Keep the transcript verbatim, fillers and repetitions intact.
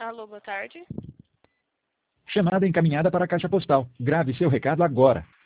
Alô, boa tarde. Chamada encaminhada para a caixa postal. Grave seu recado agora.